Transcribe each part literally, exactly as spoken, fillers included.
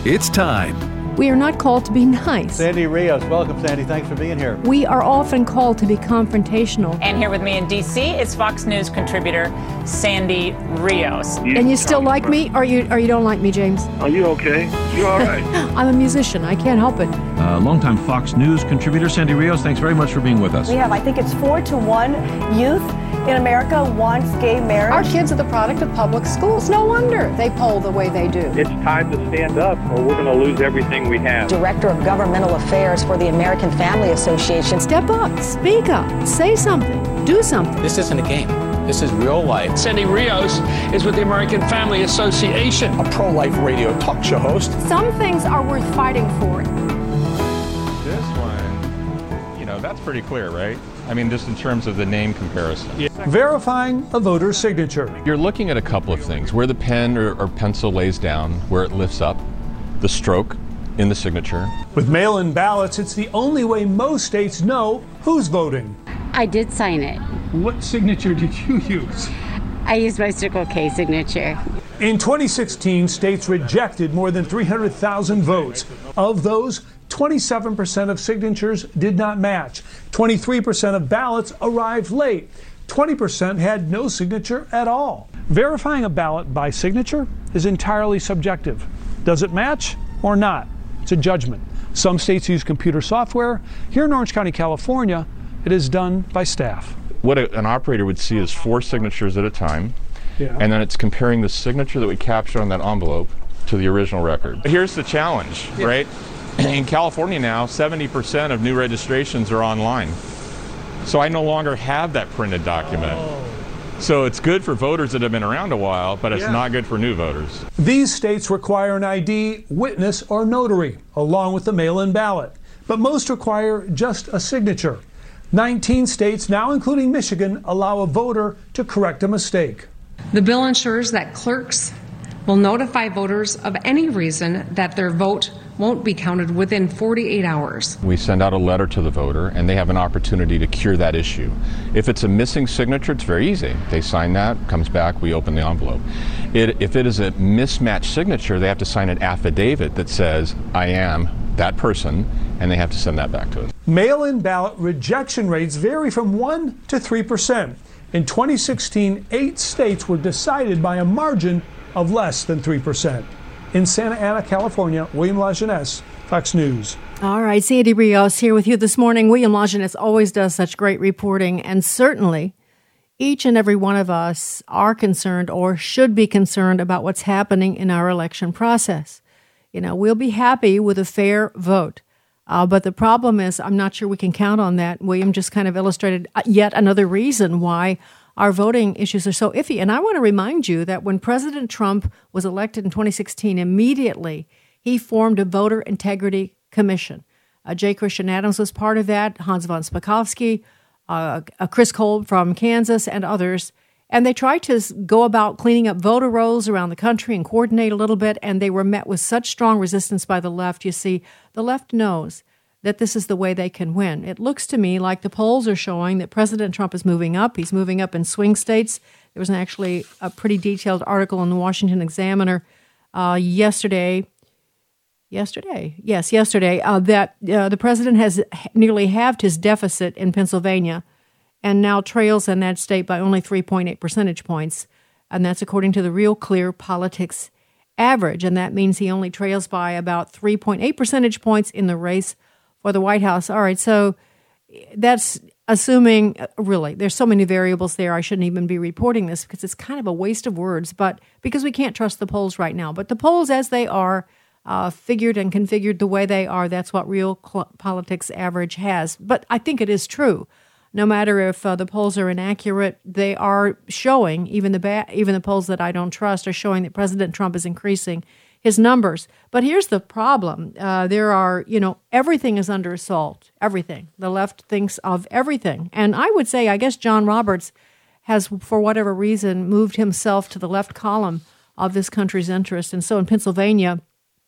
It's time. We are not called to be nice. Sandy Rios, welcome, Sandy. Thanks for being here. We are often called to be confrontational. And here with me in D C is Fox News contributor Sandy Rios. You and you still like me, or you or you don't like me, James? Are you okay? You all right? I'm a musician. I can't help it. Uh, longtime Fox News contributor Sandy Rios, thanks very much for being with us. We have, I think it's four to one youth in America wants gay marriage. Our kids are the product of public schools. No wonder they poll the way they do. It's time to stand up or we're going to lose everything we have. Director of Governmental Affairs for the American Family Association. Step up, speak up, say something, do something. This isn't a game. This is real life. Sandy Rios is with the American Family Association, a pro-life radio talk show host. Some things are worth fighting for. This one, you know, that's pretty clear, right? I mean, just in terms of the name comparison. Yeah. Verifying a voter's signature. You're looking at a couple of things. Where the pen or, or pencil lays down, where it lifts up, the stroke in the signature. With mail-in ballots, it's the only way most states know who's voting. I did sign it. What signature did you use? I used my Circle K signature. In twenty sixteen, states rejected more than three hundred thousand votes. Of those, twenty-seven percent of signatures did not match. twenty-three percent of ballots arrived late. twenty percent had no signature at all. Verifying a ballot by signature is entirely subjective. Does it match or not? It's a judgment. Some states use computer software. Here in Orange County, California, it is done by staff. What a, an operator would see is four signatures at a time, yeah. and then it's comparing the signature that we captured on that envelope to the original record. Here's the challenge, yeah. right? In California now, seventy percent of new registrations are online. So I no longer have that printed document. Oh. So it's good for voters that have been around a while, but it's yeah. not good for new voters. These states require an I D, witness, or notary, along with the mail-in ballot. But most require just a signature. nineteen states, now including Michigan, allow a voter to correct a mistake. The bill ensures that clerks will notify voters of any reason that their vote won't be counted within forty-eight hours. We send out a letter to the voter, and they have an opportunity to cure that issue. If it's a missing signature, it's very easy. They sign that, comes back, we open the envelope. It, if it is a mismatched signature, they have to sign an affidavit that says, I am that person, and they have to send that back to us. Mail-in ballot rejection rates vary from one to three percent. In twenty sixteen, eight states were decided by a margin of less than three percent. In Santa Ana, California, William Lajeunesse, Fox News. All right, Sandy Rios here with you this morning. William Lajeunesse always does such great reporting, and certainly each and every one of us are concerned or should be concerned about what's happening in our election process. You know, we'll be happy with a fair vote. Uh, but the problem is, I'm not sure we can count on that. William just kind of illustrated yet another reason why our voting issues are so iffy. And I want to remind you that when President Trump was elected in twenty sixteen, immediately he formed a voter integrity commission. Uh, J. Christian Adams was part of that, Hans von Spakovsky, uh, uh, Chris Kolb from Kansas, and others. And they tried to go about cleaning up voter rolls around the country and coordinate a little bit, and they were met with such strong resistance by the left. You see, the left knows that this is the way they can win. It looks to me like the polls are showing that President Trump is moving up. He's moving up in swing states. There was an actually a pretty detailed article in the Washington Examiner uh, yesterday. Yesterday, yes, yesterday, uh, that uh, the president has nearly halved his deficit in Pennsylvania and now trails in that state by only three point eight percentage points. And that's according to the Real Clear Politics average. And that means he only trails by about three point eight percentage points in the race for the White House. All right, so that's assuming, really, there's so many variables there, I shouldn't even be reporting this because it's kind of a waste of words, but because we can't trust the polls right now. But the polls as they are, uh, figured and configured the way they are, that's what Real Cl- Politics average has. But I think it is true. No matter if uh, the polls are inaccurate, they are showing, even the ba- even the polls that I don't trust are showing that President Trump is increasing his numbers. But here's the problem. Uh, there are, you know, everything is under assault. Everything. The left thinks of everything. And I would say, I guess John Roberts has, for whatever reason, moved himself to the left column of this country's interest. And so in Pennsylvania,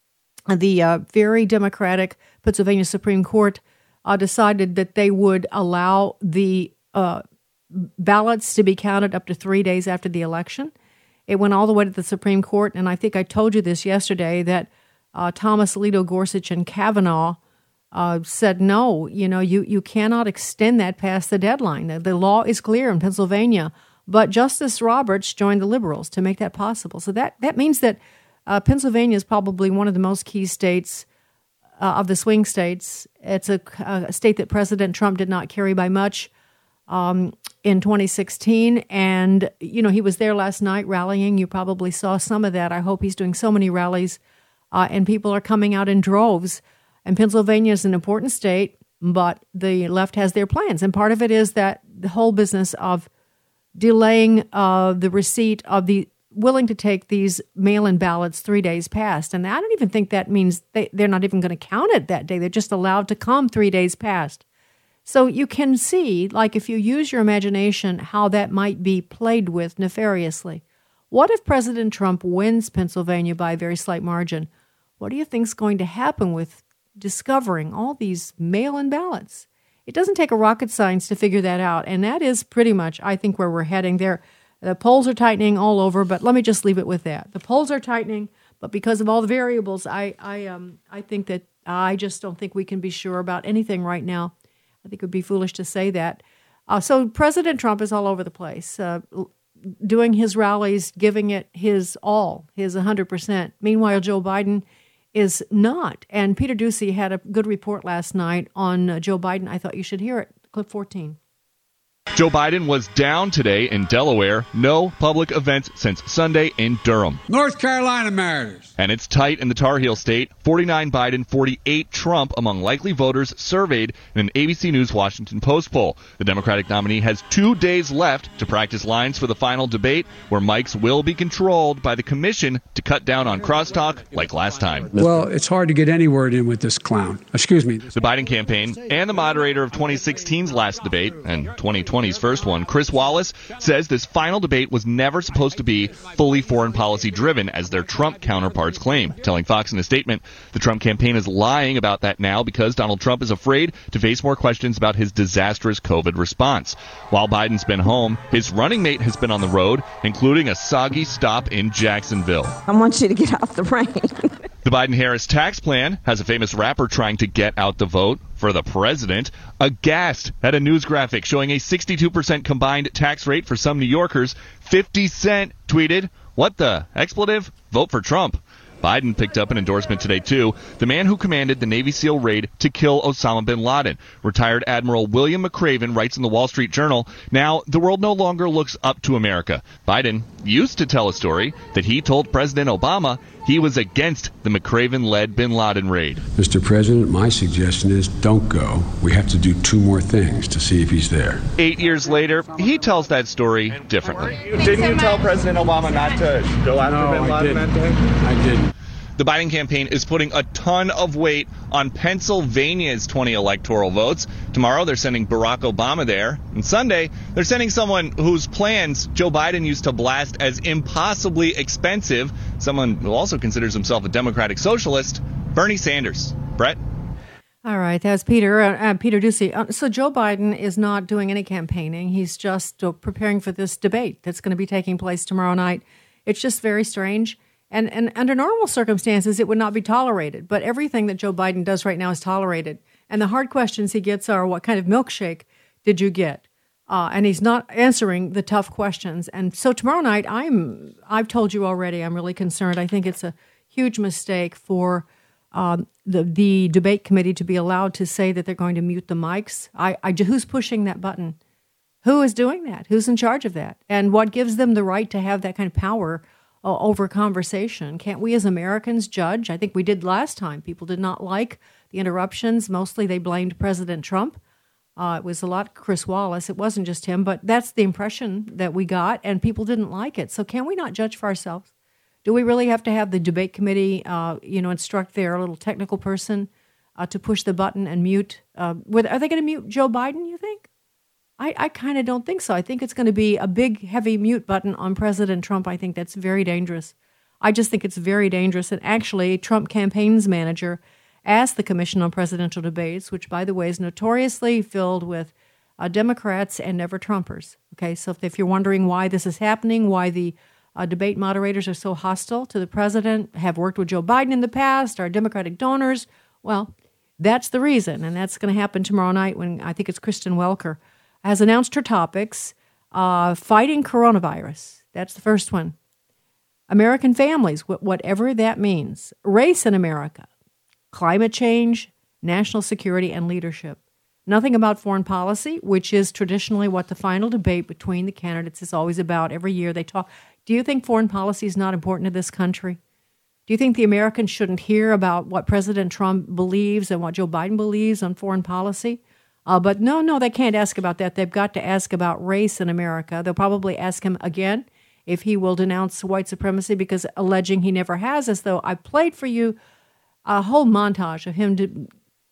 the uh, very Democratic Pennsylvania Supreme Court uh, decided that they would allow the uh, ballots to be counted up to three days after the election. It went all the way to the Supreme Court, and I think I told you this yesterday, that uh, Thomas, Alito, Gorsuch, and Kavanaugh uh, said, no, you know, you, you cannot extend that past the deadline. The, the law is clear in Pennsylvania, but Justice Roberts joined the liberals to make that possible. So that, that means that uh, Pennsylvania is probably one of the most key states uh, of the swing states. It's a, a state that President Trump did not carry by much um, in twenty sixteen. And, you know, he was there last night rallying. You probably saw some of that. I hope he's doing so many rallies, uh, and people are coming out in droves. And Pennsylvania is an important state, but the left has their plans. And part of it is that the whole business of delaying uh, the receipt of the willing to take these mail-in ballots three days past. And I don't even think that means they, they're not even going to count it that day. They're just allowed to come three days past. So you can see, like if you use your imagination, how that might be played with nefariously. What if President Trump wins Pennsylvania by a very slight margin? What do you think is going to happen with discovering all these mail-in ballots? It doesn't take a rocket science to figure that out, and that is pretty much, I think, where we're heading there. The polls are tightening all over, but let me just leave it with that. The polls are tightening, but because of all the variables, I I um I think that I just don't think we can be sure about anything right now. I think it would be foolish to say that. Uh, so President Trump is all over the place, uh, doing his rallies, giving it his all, his one hundred percent. Meanwhile, Joe Biden is not. And Peter Doocy had a good report last night on uh, Joe Biden. I thought you should hear it. Clip fourteen. Joe Biden was down today in Delaware. No public events since Sunday in Durham. North Carolina matters. And it's tight in the Tar Heel state. forty-nine Biden, forty-eight Trump among likely voters surveyed in an A B C News Washington Post poll. The Democratic nominee has two days left to practice lines for the final debate, where mics will be controlled by the commission to cut down on crosstalk like last time. Well, it's hard to get any word in with this clown. Excuse me. The Biden campaign and the moderator of twenty sixteen's last debate and twenty twenty's first one, Chris Wallace, says this final debate was never supposed to be fully foreign policy driven, as their Trump counterparts claim, telling Fox in a statement, the Trump campaign is lying about that now because Donald Trump is afraid to face more questions about his disastrous COVID response. While Biden's been home, his running mate has been on the road, including a soggy stop in Jacksonville. I want you to get out the rain. The Biden-Harris tax plan has a famous rapper trying to get out the vote for the president. Aghast at a news graphic showing a sixty-two percent combined tax rate for some New Yorkers. fifty Cent tweeted, "What the expletive? Vote for Trump." Biden picked up an endorsement today, too. The man who commanded the Navy SEAL raid to kill Osama bin Laden. Retired Admiral William McRaven writes in the Wall Street Journal, now the world no longer looks up to America. Biden used to tell a story that he told President Obama he was against the McRaven-led bin Laden raid. Mister President, my suggestion is don't go. We have to do two more things to see if he's there. Eight years later, he tells that story differently. Didn't you tell President Obama not to go after no, bin Laden that day? I didn't. The Biden campaign is putting a ton of weight on Pennsylvania's twenty electoral votes. Tomorrow, they're sending Barack Obama there. And Sunday, they're sending someone whose plans Joe Biden used to blast as impossibly expensive, someone who also considers himself a Democratic socialist, Bernie Sanders. Brett? All right, that's Peter. Uh, uh, Peter Doocy. Uh, so Joe Biden is not doing any campaigning. He's just uh, preparing for this debate that's going to be taking place tomorrow night. It's just very strange. And, and under normal circumstances, it would not be tolerated. But everything that Joe Biden does right now is tolerated. And the hard questions he gets are, what kind of milkshake did you get? Uh, and he's not answering the tough questions. And so tomorrow night, I'm, I've told you already, I'm really concerned. I think it's a huge mistake for um, the, the debate committee to be allowed to say that they're going to mute the mics. I, I, who's pushing that button? Who is doing that? Who's in charge of that? And what gives them the right to have that kind of power over conversation? Can't we as Americans judge? I think we did last time. People did not like the interruptions. Mostly they blamed President Trump. Uh, it was a lot Chris Wallace. It wasn't just him, but that's the impression that we got, and people didn't like it. So can we not judge for ourselves? Do we really have to have the debate committee, uh, you know, instruct their little technical person uh, to push the button and mute? Uh, are they going to mute Joe Biden, you think? I, I kind of don't think so. I think it's going to be a big, heavy mute button on President Trump. I think that's very dangerous. I just think it's very dangerous. And actually, Trump campaign's manager asked the Commission on Presidential Debates, which, by the way, is notoriously filled with uh, Democrats and never Trumpers. Okay, so if, if you're wondering why this is happening, why the uh, debate moderators are so hostile to the president, have worked with Joe Biden in the past, are Democratic donors. Well, that's the reason, and that's going to happen tomorrow night when I think it's Kristen Welker has announced her topics. Uh, fighting coronavirus, that's the first one. American families, wh- whatever that means. Race in America, climate change, national security, and leadership. Nothing about foreign policy, which is traditionally what the final debate between the candidates is always about. Every year they talk. Do you think foreign policy is not important to this country? Do you think the Americans shouldn't hear about what President Trump believes and what Joe Biden believes on foreign policy? Uh, but no, no, they can't ask about that. They've got to ask about race in America. They'll probably ask him again if he will denounce white supremacy, because alleging he never has, as though I played for you a whole montage of him de-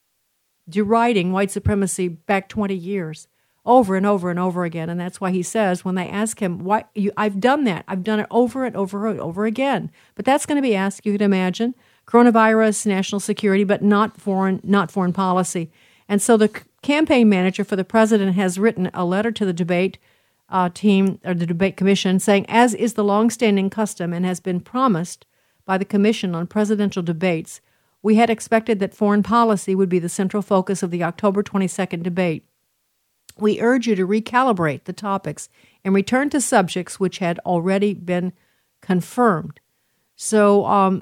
deriding white supremacy back twenty years, over and over and over again. And that's why he says when they ask him, "Why you, I've done that. I've done it over and over and over again." But that's going to be asked, you can imagine, coronavirus, national security, but not foreign, not foreign policy. And so the c- campaign manager for the president has written a letter to the debate uh, team, or the debate commission, saying, as is the longstanding custom and has been promised by the commission on presidential debates, we had expected that foreign policy would be the central focus of the October twenty-second debate. We urge you to recalibrate the topics and return to subjects which had already been confirmed. So um,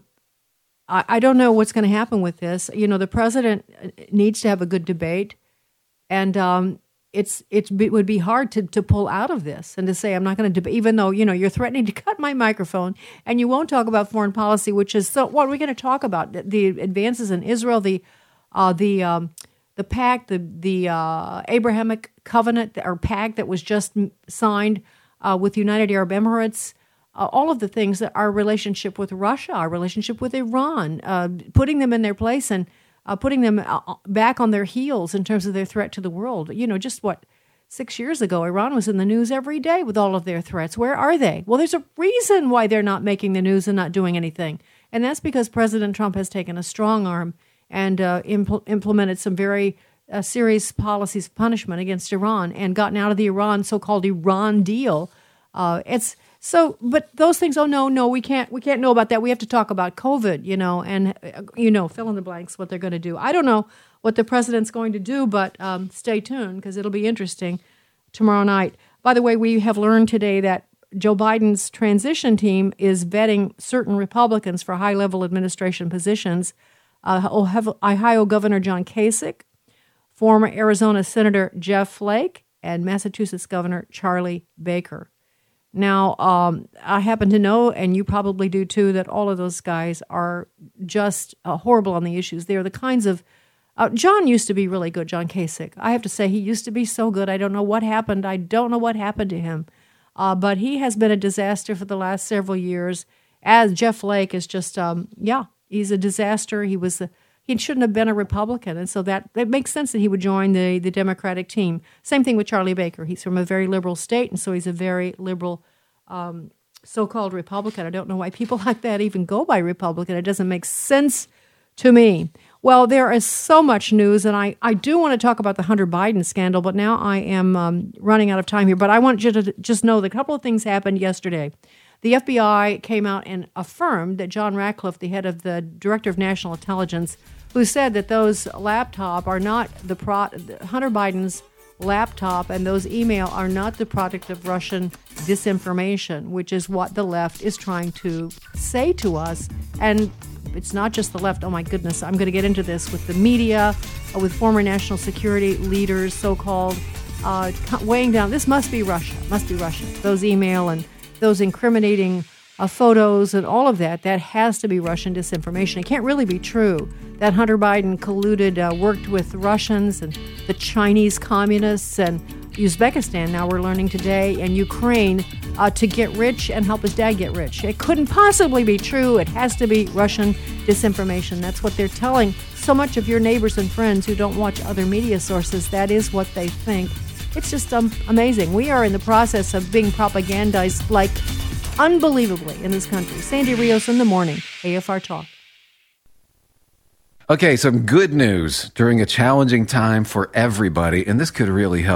I, I don't know what's going to happen with this. You know, the president needs to have a good debate, and um, it's it's it would be hard to, to pull out of this and to say, I'm not going to debate, even though, you know, you're threatening to cut my microphone and you won't talk about foreign policy, which is, so what are we going to talk about? The, the advances in Israel, the uh, the um, the pact, the the uh, Abrahamic covenant or pact that was just signed uh, with the United Arab Emirates, uh, all of the things that our relationship with Russia, our relationship with Iran, uh, putting them in their place and uh, putting them back on their heels in terms of their threat to the world. You know, just what, six years ago, Iran was in the news every day with all of their threats. Where are they? Well, there's a reason why they're not making the news and not doing anything. And that's because President Trump has taken a strong arm and uh, impl- implemented some very uh, serious policies of punishment against Iran and gotten out of the Iran so-called Iran deal. Uh, it's so, but those things. Oh no, no, we can't. We can't know about that. We have to talk about COVID, you know, and uh, you know, fill in the blanks. What they're going to do. I don't know what the president's going to do, but um, stay tuned because it'll be interesting tomorrow night. By the way, we have learned today that Joe Biden's transition team is vetting certain Republicans for high-level administration positions. Uh, Ohio Governor John Kasich, former Arizona Senator Jeff Flake, and Massachusetts Governor Charlie Baker. Now, um, I happen to know, and you probably do too, that all of those guys are just uh, horrible on the issues. They're the kinds of uh, John used to be really good, John Kasich. I have to say, he used to be so good. I don't know what happened. I don't know what happened to him. Uh, but he has been a disaster for the last several years. As Jeff Flake is just, um, yeah, he's a disaster. He was a, he shouldn't have been a Republican, and so that it makes sense that he would join the the Democratic team. Same thing with Charlie Baker. He's from a very liberal state, and so he's a very liberal um, so-called Republican. I don't know why people like that even go by Republican. It doesn't make sense to me. Well, there is so much news, and I, I do want to talk about the Hunter Biden scandal, but now I am um, running out of time here. But I want you to just know that a couple of things happened yesterday. The F B I came out and affirmed that John Ratcliffe, the head of the Director of National Intelligence, who said that those laptop are not the pro- Hunter Biden's laptop and those email are not the product of Russian disinformation, which is what the left is trying to say to us. And it's not just the left. Oh, my goodness. I'm going to get into this with the media, uh, with former national security leaders, so-called, uh, weighing down. This must be Russia. Must be Russia. Those email and those incriminating uh, photos and all of that, that has to be Russian disinformation. It can't really be true that Hunter Biden colluded, uh, worked with Russians and the Chinese communists and Uzbekistan, now we're learning today, and Ukraine uh, to get rich and help his dad get rich. It couldn't possibly be true. It has to be Russian disinformation. That's what they're telling so much of your neighbors and friends who don't watch other media sources. That is what they think. It's just um, amazing. We are in the process of being propagandized like unbelievably in this country. Sandy Rios in the morning, A F R Talk. Okay, some good news during a challenging time for everybody, and this could really help.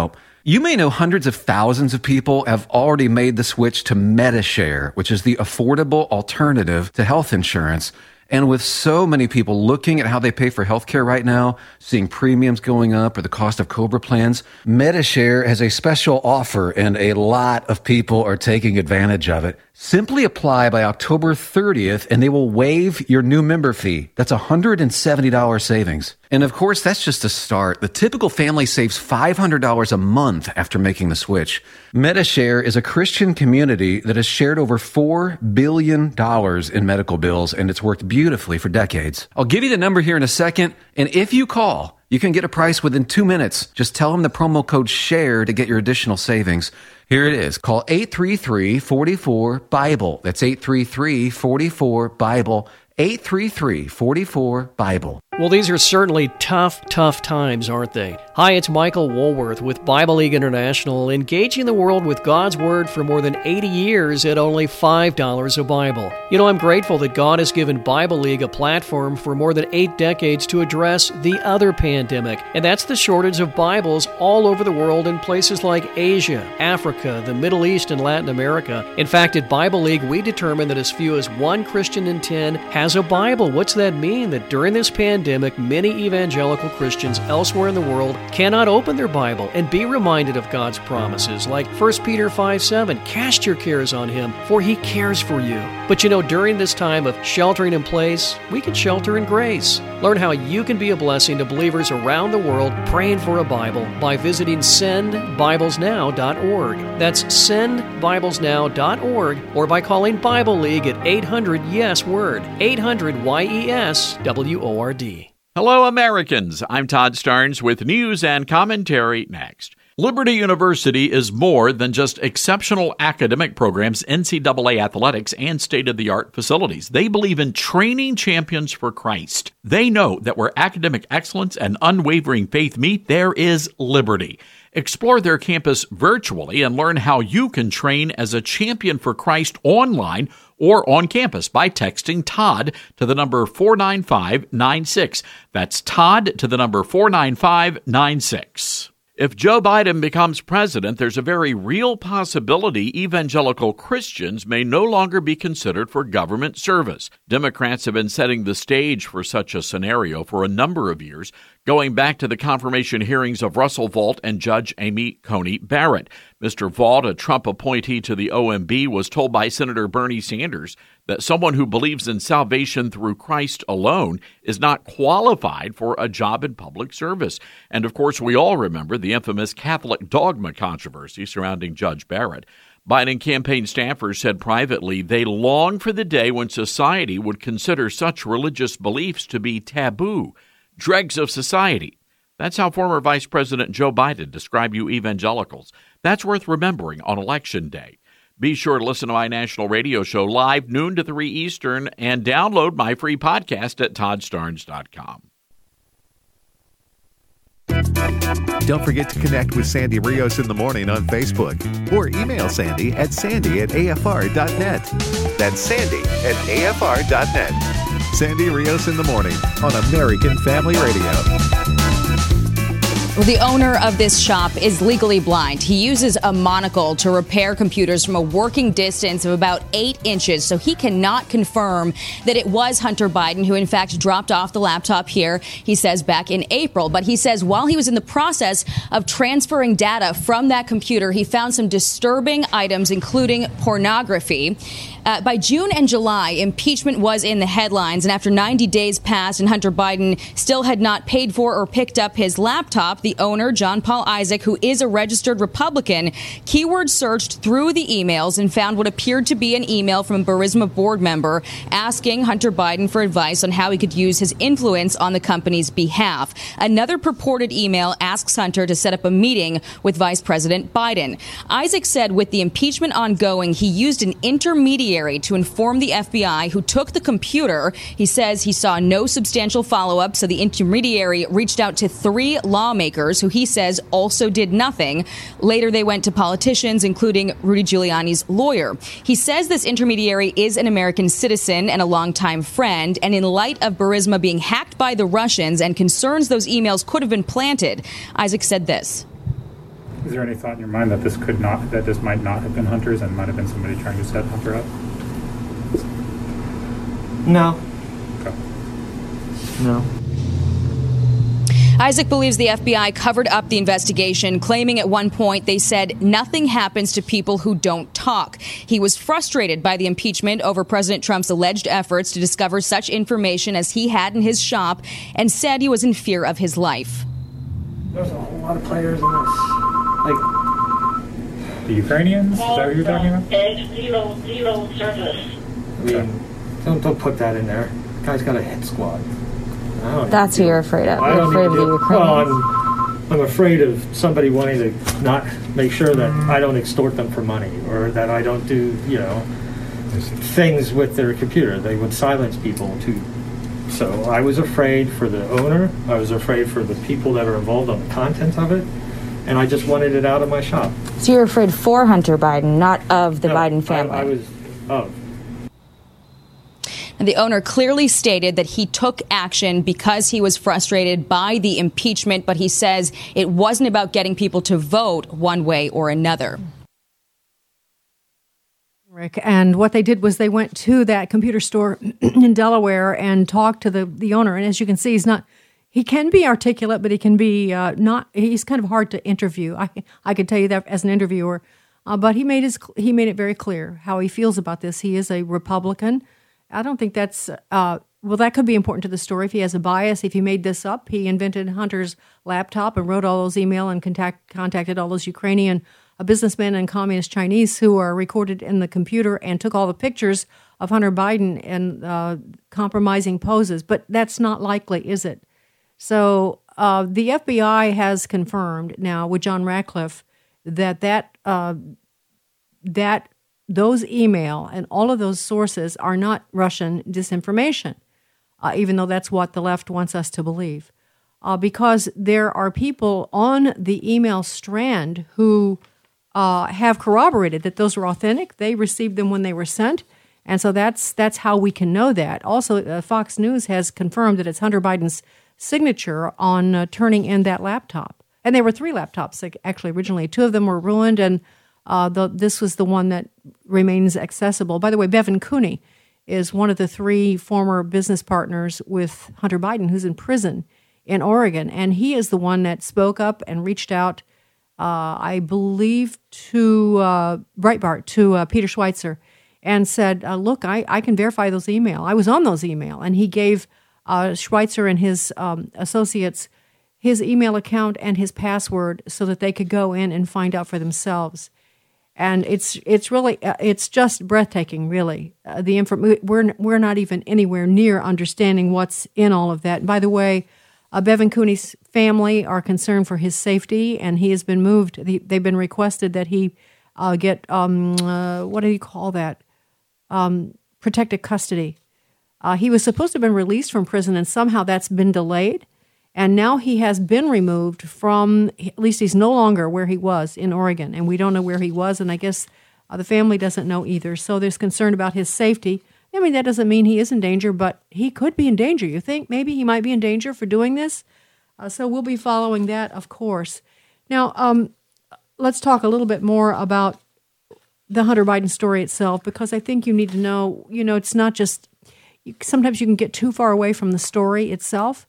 You may know hundreds of thousands of people have already made the switch to Medi-Share, which is the affordable alternative to health insurance. And with so many people looking at how they pay for healthcare right now, seeing premiums going up or the cost of COBRA plans, Medi-Share has a special offer and a lot of people are taking advantage of it. Simply apply by October thirtieth and they will waive your new member fee. That's one hundred seventy dollars savings. And of course, that's just a start. The typical family saves five hundred dollars a month after making the switch. Medi-Share is a Christian community that has shared over four billion dollars in medical bills, and it's worked beautifully for decades. I'll give you the number here in a second, and if you call, you can get a price within two minutes. Just tell them the promo code SHARE to get your additional savings. Here it is. Call eight three three, four four, BIBLE. That's eight three three, four four, BIBLE. eight three three, four four, BIBLE. Well, these are certainly tough, tough times, aren't they? Hi, it's Michael Woolworth with Bible League International, engaging the world with God's Word for more than eighty years at only five dollars a Bible. You know, I'm grateful that God has given Bible League a platform for more than eight decades to address the other pandemic, and that's the shortage of Bibles all over the world in places like Asia, Africa, the Middle East, and Latin America. In fact, at Bible League, we determined that as few as one Christian in ten has a Bible. What's that mean? That during this pandemic, many evangelical Christians elsewhere in the world cannot open their Bible and be reminded of God's promises, like First Peter five seven, cast your cares on Him, for He cares for you. But you know, during this time of sheltering in place, we can shelter in grace. Learn how you can be a blessing to believers around the world praying for a Bible by visiting send bibles now dot org. That's send bibles now dot org, or by calling Bible League at eight hundred yes word, eight hundred Y E S W O R D. Hello, Americans. I'm Todd Starnes with news and commentary next. Liberty University is more than just exceptional academic programs, N C double A athletics, and state-of-the-art facilities. They believe in training champions for Christ. They know that where academic excellence and unwavering faith meet, there is liberty. Explore their campus virtually and learn how you can train as a champion for Christ online or on campus by texting Todd to the number four nine five nine six. That's Todd to the number four nine five nine six. If Joe Biden becomes president, there's a very real possibility evangelical Christians may no longer be considered for government service. Democrats have been setting the stage for such a scenario for a number of years, going back to the confirmation hearings of Russell Vought and Judge Amy Coney Barrett. Mister Vought, a Trump appointee to the O M B, was told by Senator Bernie Sanders that someone who believes in salvation through Christ alone is not qualified for a job in public service. And of course, we all remember the infamous Catholic dogma controversy surrounding Judge Barrett. Biden campaign staffers said privately they long for the day when society would consider such religious beliefs to be taboo, dregs of society. That's how former Vice President Joe Biden described you evangelicals. That's worth remembering on Election Day. Be sure to listen to my national radio show live noon to three Eastern and download my free podcast at todd starnes dot com. Don't forget to connect with Sandy Rios in the morning on Facebook or email Sandy at sandy at A F R dot net. That's Sandy at A F R dot net. Sandy Rios in the morning on American Family Radio. Well, the owner of this shop is legally blind. He uses a monocle to repair computers from a working distance of about eight inches, so he cannot confirm that it was Hunter Biden who, in fact, dropped off the laptop here, he says, back in April. But he says while he was in the process of transferring data from that computer, he found some disturbing items, including pornography. Uh, by June and July, impeachment was in the headlines, and after ninety days passed and Hunter Biden still had not paid for or picked up his laptop, the owner, John Paul Isaac, who is a registered Republican, keyword searched through the emails and found what appeared to be an email from a Burisma board member asking Hunter Biden for advice on how he could use his influence on the company's behalf. Another purported email asks Hunter to set up a meeting with Vice President Biden. Isaac said with the impeachment ongoing, he used an intermediary to inform the F B I, who took the computer. He says he saw no substantial follow-up, so the intermediary reached out to three lawmakers who he says also did nothing. Later, they went to politicians, including Rudy Giuliani's lawyer. He says this intermediary is an American citizen and a longtime friend, and in light of Burisma being hacked by the Russians and concerns those emails could have been planted, Isaac said this. Is there any thought in your mind that this could not, that this might not have been Hunter's and might have been somebody trying to set Hunter up? No. Okay. No. Isaac believes the F B I covered up the investigation, claiming at one point they said nothing happens to people who don't talk. He was frustrated by the impeachment over President Trump's alleged efforts to discover such information as he had in his shop and said he was in fear of his life. There's a whole lot of players in this. Like the Ukrainians? Is that what you're talking about? Zero, zero service. I mean, don't, don't put that in there. The guy's got a hit squad. That's who you're afraid of. You're afraid of the Ukrainians. Well, I'm, I'm afraid of somebody wanting to not make sure that I don't extort them for money or that I don't do, you know, things with their computer. They would silence people too. So I was afraid for the owner. I was afraid for the people that are involved on the content of it. And I just wanted it out of my shop. So you're afraid for Hunter Biden, not of the no, Biden family? I, I was of. And the owner clearly stated that he took action because he was frustrated by the impeachment, but he says it wasn't about getting people to vote one way or another. Rick, and what they did was they went to that computer store in Delaware and talked to the, the owner. And as you can see, he's not, he can be articulate, but he can be uh, not, he's kind of hard to interview. I I could tell you that as an interviewer, uh, but he made his, he made it very clear how he feels about this. He is a Republican. I don't think that's, uh, well, that could be important to the story. If he has a bias, if he made this up, he invented Hunter's laptop and wrote all those email and contact, contacted all those Ukrainian uh, businessmen and communist Chinese who are recorded in the computer and took all the pictures of Hunter Biden in uh, compromising poses. But that's not likely, is it? So uh, the F B I has confirmed now with John Ratcliffe that that uh, that those email and all of those sources are not Russian disinformation, uh, even though that's what the left wants us to believe. Uh, because there are people on the email strand who uh, have corroborated that those were authentic. They received them when they were sent. And so that's that's how we can know that. Also, uh, Fox News has confirmed that it's Hunter Biden's signature on uh, turning in that laptop. And there were three laptops, actually, originally. Two of them were ruined, and Uh, the, this was the one that remains accessible. By the way, Bevan Cooney is one of the three former business partners with Hunter Biden, who's in prison in Oregon. And he is the one that spoke up and reached out, uh, I believe, to uh, Breitbart, to uh, Peter Schweizer, and said, uh, look, I, I can verify those email. I was on those email. And he gave uh, Schweizer and his um, associates his email account and his password so that they could go in and find out for themselves. And it's it's really uh, it's just breathtaking, really. Uh, the inform- we're we're not even anywhere near understanding what's in all of that. And by the way, uh, Bevan Cooney's family are concerned for his safety, and he has been moved. He, they've been requested that he uh, get um, uh, what do you call that? Um, protected custody. Uh, he was supposed to have been released from prison, and somehow that's been delayed. And now he has been removed from, at least he's no longer where he was in Oregon, and we don't know where he was, and I guess uh, the family doesn't know either. So there's concern about his safety. I mean, that doesn't mean he is in danger, but he could be in danger. You think maybe he might be in danger for doing this? Uh, so we'll be following that, of course. Now, um, let's talk a little bit more about the Hunter Biden story itself, because I think you need to know, you know, it's not just, sometimes you can get too far away from the story itself.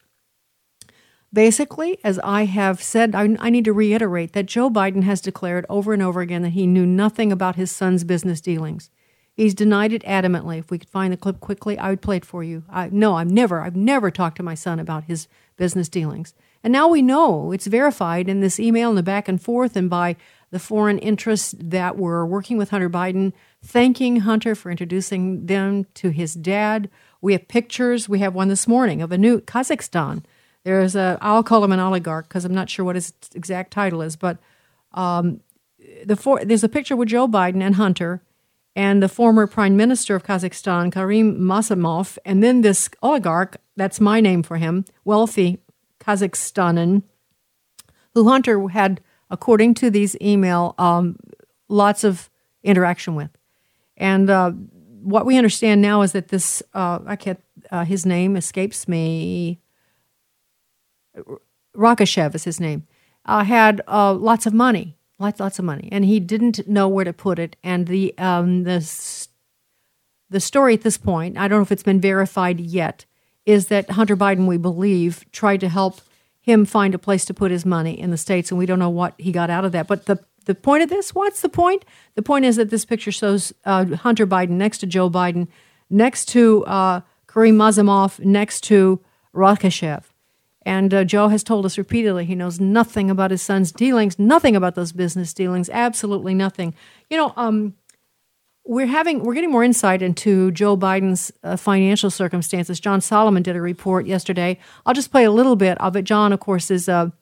Basically, as I have said, I, I need to reiterate that Joe Biden has declared over and over again that he knew nothing about his son's business dealings. He's denied it adamantly. If we could find the clip quickly, I would play it for you. I, no, I've never, I've never talked to my son about his business dealings. And now we know it's verified in this email and the back and forth and by the foreign interests that were working with Hunter Biden, thanking Hunter for introducing them to his dad. We have pictures. We have one this morning of a new Kazakhstan. There's a, I'll call him an oligarch because I'm not sure what his exact title is, but um, the for, there's a picture with Joe Biden and Hunter and the former prime minister of Kazakhstan, Karim Masimov, and then this oligarch, that's my name for him, wealthy Kazakhstanan, who Hunter had, according to these email, um, lots of interaction with. And uh, what we understand now is that this, uh, I can't, uh, his name escapes me, Rakashev is his name, uh, had uh, lots of money lots, lots of money, and he didn't know where to put it. And the um, the the story at this point, I don't know if it's been verified yet, is that Hunter Biden, we believe, tried to help him find a place to put his money in the States, and we don't know what he got out of that. But the the point of this, what's the point? The point is that this picture shows uh, Hunter Biden next to Joe Biden, next to uh, Kareem Mazamov, next to Rakashev. And uh, Joe has told us repeatedly he knows nothing about his son's dealings, nothing about those business dealings, absolutely nothing. You know, um, we're having we're getting more insight into Joe Biden's uh, financial circumstances. John Solomon did a report yesterday. I'll just play a little bit of it. John, of course, is uh,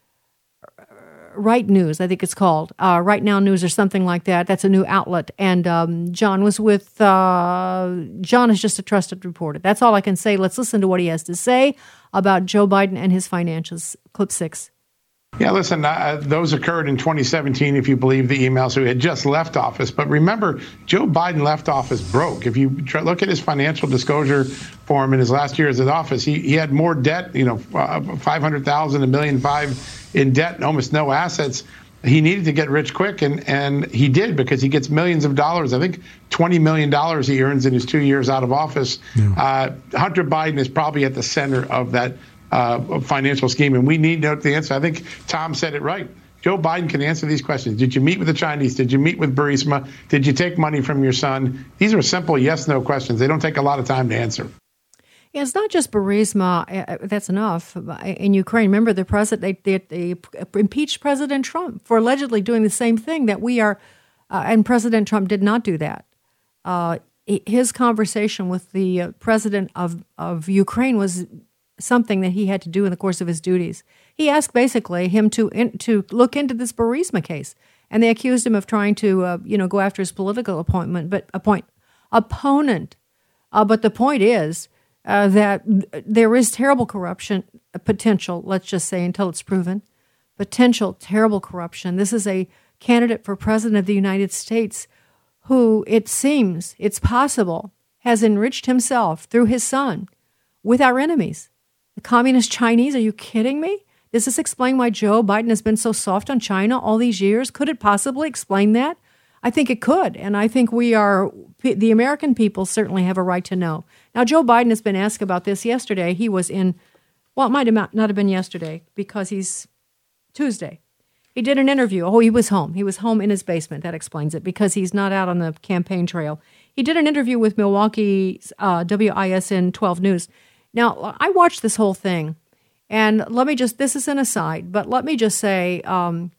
Right News, I think it's called, uh, Right Now News or something like that. That's a new outlet. And um, John was with, uh, John is just a trusted reporter. That's all I can say. Let's listen to what he has to say about Joe Biden and his financials. Clip six. Yeah, listen, uh, those occurred in twenty seventeen, if you believe the email. So he had just left office. But remember, Joe Biden left office broke. If you try, look at his financial disclosure form in his last years in office, he, he had more debt, you know, uh, five hundred thousand, a million five in debt and almost no assets. He needed to get rich quick, and, and he did, because he gets millions of dollars. I think twenty million dollars he earns in his two years out of office. Yeah. Uh, Hunter Biden is probably at the center of that uh, financial scheme, and we need to know the answer. I think Tom said it right. Joe Biden can answer these questions. Did you meet with the Chinese? Did you meet with Burisma? Did you take money from your son? These are simple yes-no questions. They don't take a lot of time to answer. Yeah, it's not just Burisma. Uh, that's enough. In Ukraine, remember the president, they, they, they impeached President Trump for allegedly doing the same thing that we are, uh, and President Trump did not do that. Uh, his conversation with the uh, president of, of Ukraine was something that he had to do in the course of his duties. He asked basically him to in, to look into this Burisma case, and they accused him of trying to, uh, you know, go after his political appointment, but appoint opponent. Uh, but the point is. Uh, that there is terrible corruption potential, let's just say, until it's proven, potential terrible corruption. This is a candidate for president of the United States who, it seems, it's possible, has enriched himself through his son with our enemies. The communist Chinese, are you kidding me? Does this explain why Joe Biden has been so soft on China all these years? Could it possibly explain that? I think it could, and I think we are, the American people certainly have a right to know. Now, Joe Biden has been asked about this yesterday. He was in, well, it might have not have been yesterday because he's Tuesday. He did an interview. Oh, he was home. He was home in his basement. That explains it, because he's not out on the campaign trail. He did an interview with Milwaukee's uh, W I S N twelve News. Now, I watched this whole thing, and let me just, this is an aside, but let me just say, um,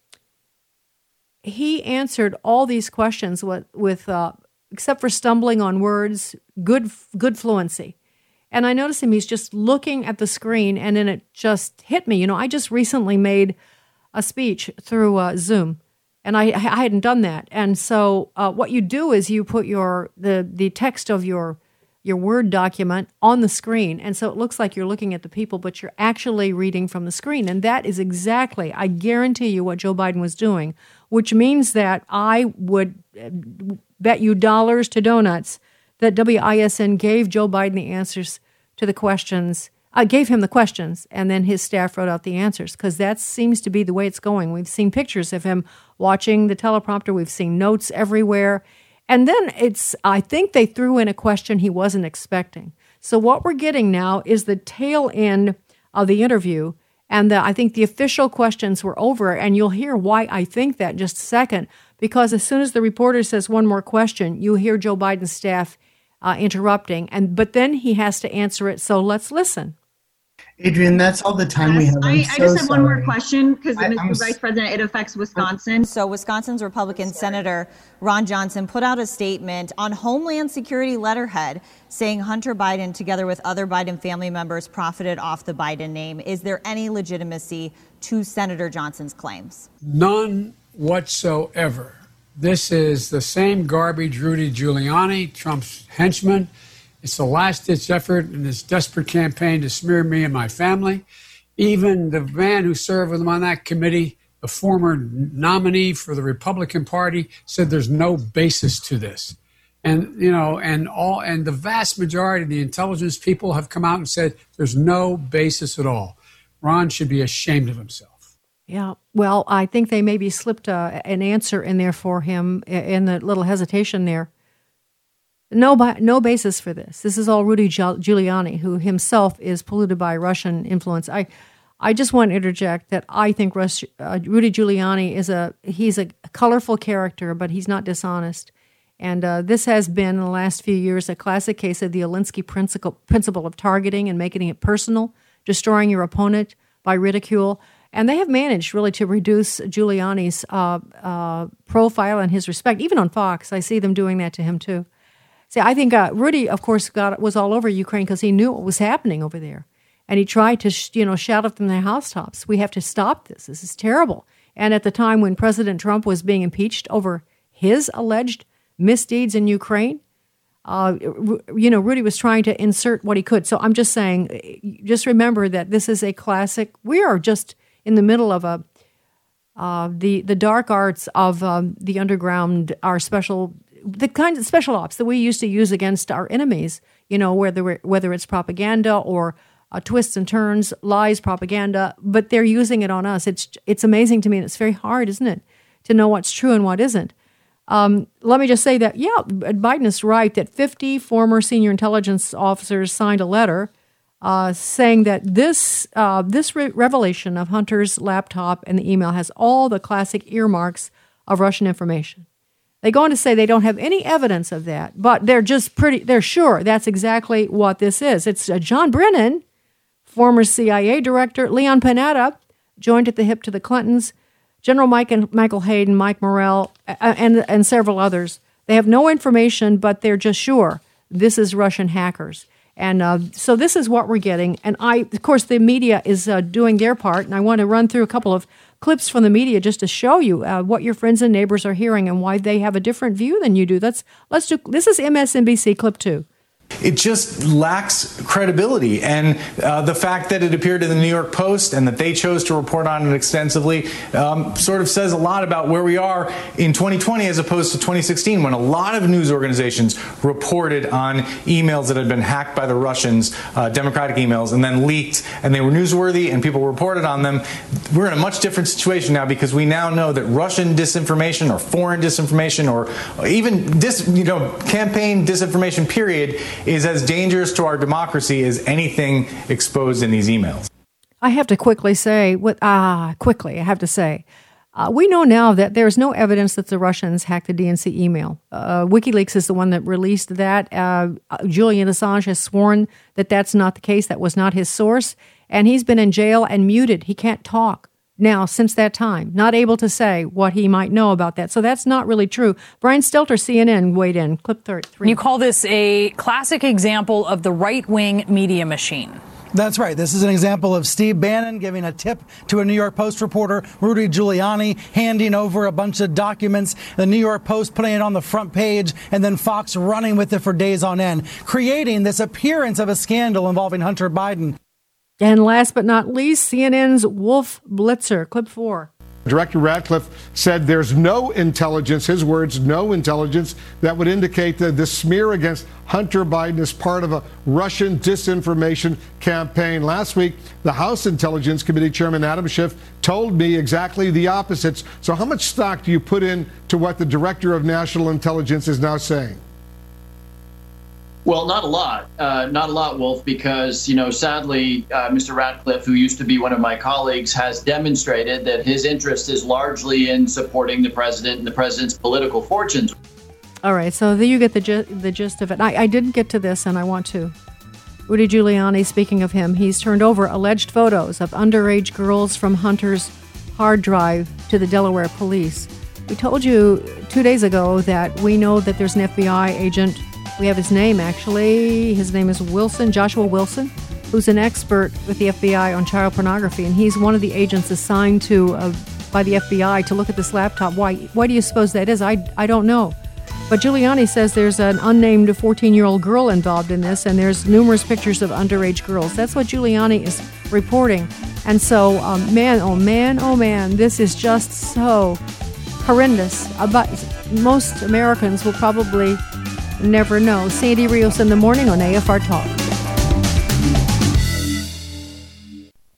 he answered all these questions with, with uh, except for stumbling on words, good good fluency. And I noticed him, he's just looking at the screen, and then it just hit me. You know, I just recently made a speech through uh, Zoom, and I, I hadn't done that. And so uh, what you do is you put your the, the text of your your Word document on the screen, and so it looks like you're looking at the people, but you're actually reading from the screen. And that is exactly, I guarantee you, what Joe Biden was doing, which means that I would bet you dollars to donuts that W I S N gave Joe Biden the answers to the questions, I uh, gave him the questions, and then his staff wrote out the answers, because that seems to be the way it's going. We've seen pictures of him watching the teleprompter. We've seen notes everywhere. And then it's, I think they threw in a question he wasn't expecting. So what we're getting now is the tail end of the interview, and the, I think the official questions were over, and you'll hear why I think that in just a second, because as soon as the reporter says one more question, you hear Joe Biden's staff uh, interrupting, and but then he has to answer it, so let's listen. Adrian, that's all the time yes, we have. I'm I, so I just have sorry. one more question, because, Mister I'm, Vice President, it affects Wisconsin. So Wisconsin's Republican Senator Ron Johnson put out a statement on Homeland Security letterhead saying Hunter Biden, together with other Biden family members, profited off the Biden name. Is there any legitimacy to Senator Johnson's claims? None whatsoever. This is the same garbage Rudy Giuliani, Trump's henchman. It's a last-ditch effort in this desperate campaign to smear me and my family. Even the man who served with him on that committee, the former nominee for the Republican Party, said there's no basis to this. And, you know, and all, and the vast majority of the intelligence people have come out and said there's no basis at all. Ron should be ashamed of himself. Yeah, well, I think they maybe slipped uh, an answer in there for him in the little hesitation there. No, no basis for this. This is all Rudy Giuliani, who himself is polluted by Russian influence. I, I just want to interject that I think Rus- uh, Rudy Giuliani is a he's a colorful character, but he's not dishonest. And uh, this has been, in the last few years, a classic case of the Alinsky principle, principle of targeting and making it personal, destroying your opponent by ridicule. And they have managed really to reduce Giuliani's uh, uh, profile and his respect, even on Fox. I see them doing that to him too. See, I think uh, Rudy, of course, got was all over Ukraine because he knew what was happening over there, and he tried to, sh- you know, shout it from the housetops. We have to stop this. This is terrible. And at the time when President Trump was being impeached over his alleged misdeeds in Ukraine, uh, you know, Rudy was trying to insert what he could. So I'm just saying, just remember that this is a classic. We are just in the middle of a uh, the the dark arts of um, the underground, our special. The kinds of special ops that we used to use against our enemies, you know, whether whether it's propaganda or uh, twists and turns, lies, propaganda, but they're using it on us. It's it's amazing to me, and it's very hard, isn't it, to know what's true and what isn't. Um, let me just say that, yeah, Biden is right that fifty former senior intelligence officers signed a letter uh, saying that this uh, this re- revelation of Hunter's laptop and the email has all the classic earmarks of Russian information. They go on to say they don't have any evidence of that, but they're just pretty, they're sure that's exactly what this is. It's uh, John Brennan, former C I A director, Leon Panetta, joined at the hip to the Clintons, General Mike and Michael Hayden, Mike Morrell, uh, and, and several others. They have no information, but they're just sure this is Russian hackers. And uh, so this is what we're getting. And I, of course, the media is uh, doing their part, and I want to run through a couple of clips from the media just to show you uh, what your friends and neighbors are hearing and why they have a different view than you do. Let's let's do. This is M S N B C clip two. It just lacks credibility. And uh, the fact that it appeared in the New York Post and that they chose to report on it extensively um, sort of says a lot about where we are in twenty twenty as opposed to twenty sixteen, when a lot of news organizations reported on emails that had been hacked by the Russians, uh, Democratic emails, and then leaked, and they were newsworthy and people reported on them. We're in a much different situation now because we now know that Russian disinformation or foreign disinformation or even dis, you know, campaign disinformation, period, is as dangerous to our democracy as anything exposed in these emails. I have to quickly say, what, ah, quickly, I have to say, uh, we know now that there's no evidence that the Russians hacked the D N C email. Uh, WikiLeaks is the one that released that. Uh, Julian Assange has sworn that that's not the case. That was not his source. And he's been in jail and muted. He can't talk now since that time, not able to say what he might know about that. So that's not really true. Brian Stelter, C N N, weighed in. Clip thirty-three. You call this a classic example of the right-wing media machine. That's right. This is an example of Steve Bannon giving a tip to a New York Post reporter, Rudy Giuliani, handing over a bunch of documents, the New York Post putting it on the front page, and then Fox running with it for days on end, creating this appearance of a scandal involving Hunter Biden. And last but not least, C N N's Wolf Blitzer, clip four. Director Ratcliffe said there's no intelligence, his words, no intelligence that would indicate that the smear against Hunter Biden is part of a Russian disinformation campaign. Last week, the House Intelligence Committee Chairman Adam Schiff told me exactly the opposites. So how much stock do you put in to what the Director of National Intelligence is now saying? Well, not a lot, uh, not a lot, Wolf, because, you know, sadly, uh, Mister Ratcliffe, who used to be one of my colleagues, has demonstrated that his interest is largely in supporting the president and the president's political fortunes. All right, so there you get the, gi- the gist of it. I, I didn't get to this, and I want to. Rudy Giuliani, speaking of him, he's turned over alleged photos of underage girls from Hunter's hard drive to the Delaware police. We told you two days ago that we know that there's an F B I agent. We have his name, actually. His name is Wilson, Joshua Wilson, who's an expert with the F B I on child pornography, and he's one of the agents assigned to uh, by the F B I to look at this laptop. Why Why do you suppose that is? I, I don't know. But Giuliani says there's an unnamed fourteen-year-old girl involved in this, and there's numerous pictures of underage girls. That's what Giuliani is reporting. And so, um, man, oh man, oh man, this is just so horrendous. About, most Americans will probably never know. Sandy Rios in the morning on A F R Talk.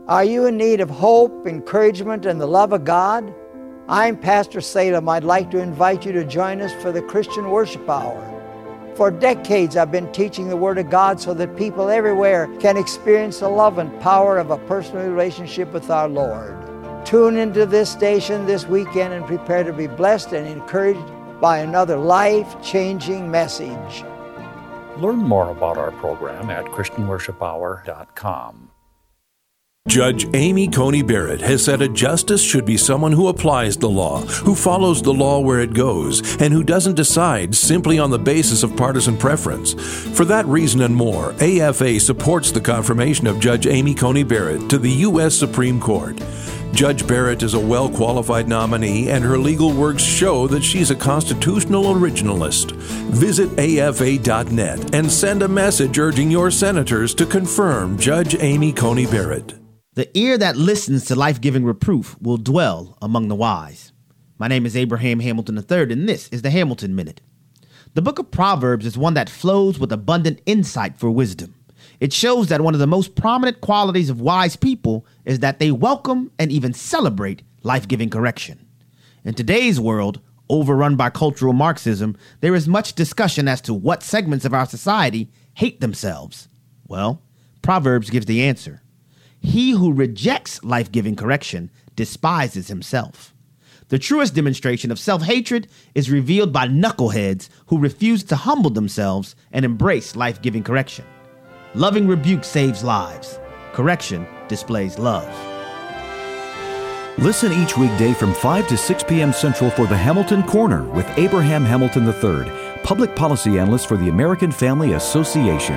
Are you in need of hope, encouragement, and the love of God? I'm Pastor Salem. I'd like to invite you to join us for the Christian Worship Hour. For decades, I've been teaching the Word of God so that people everywhere can experience the love and power of a personal relationship with our Lord. Tune into this station this weekend and prepare to be blessed and encouraged by another life-changing message. Learn more about our program at Christian Worship Hour dot com. Judge Amy Coney Barrett has said a justice should be someone who applies the law, who follows the law where it goes, and who doesn't decide simply on the basis of partisan preference. For that reason and more, A F A supports the confirmation of Judge Amy Coney Barrett to the U S Supreme Court. Judge Barrett is a well-qualified nominee, and her legal works show that she's a constitutional originalist. Visit A F A dot net and send a message urging your senators to confirm Judge Amy Coney Barrett. The ear that listens to life-giving reproof will dwell among the wise. My name is Abraham Hamilton the third, and this is the Hamilton Minute. The book of Proverbs is one that flows with abundant insight for wisdom. It shows that one of the most prominent qualities of wise people is that they welcome and even celebrate life-giving correction. In today's world, overrun by cultural Marxism, there is much discussion as to what segments of our society hate themselves. Well, Proverbs gives the answer. He who rejects life-giving correction despises himself. The truest demonstration of self-hatred is revealed by knuckleheads who refuse to humble themselves and embrace life-giving correction. Loving rebuke saves lives. Correction displays love. Listen each weekday from five to six p.m. Central for the Hamilton Corner with Abraham Hamilton the third, public policy analyst for the American Family Association.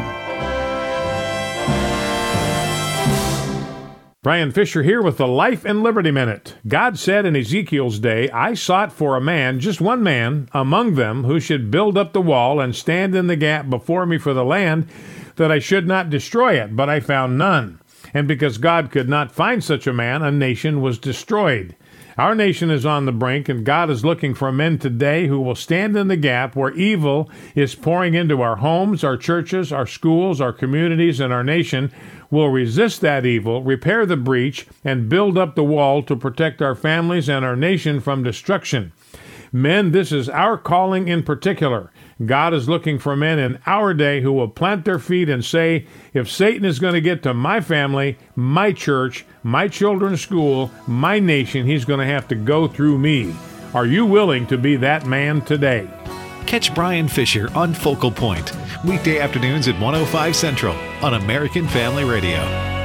Brian Fisher here with the Life and Liberty Minute. God said in Ezekiel's day, I sought for a man, just one man, among them who should build up the wall and stand in the gap before me for the land, that I should not destroy it, but I found none. And because God could not find such a man, a nation was destroyed. Our nation is on the brink, and God is looking for men today who will stand in the gap where evil is pouring into our homes, our churches, our schools, our communities, and our nation, will resist that evil, repair the breach, and build up the wall to protect our families and our nation from destruction. Men, this is our calling in particular. God is looking for men in our day who will plant their feet and say, if Satan is going to get to my family, my church, my children's school, my nation, he's going to have to go through me. Are you willing to be that man today? Catch Brian Fisher on Focal Point, weekday afternoons at one oh five Central on American Family Radio.